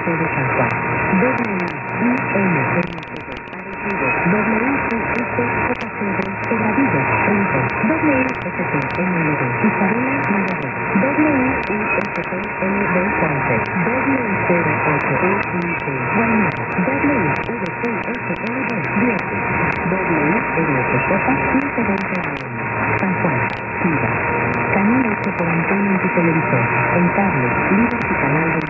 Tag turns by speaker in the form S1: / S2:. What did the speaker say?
S1: de San Juan. WINMTV WISJC Quebradillo, Rincón. WSTNLD Isabela Navarro. WISTLD Ponce. W08UIT Guaynabo. WVCSLD Viernes. WLSJ 1520 AM. San Juan. Ciudad. Canal 8 por antena en tu televisor. En cable, Liberty Canal 21.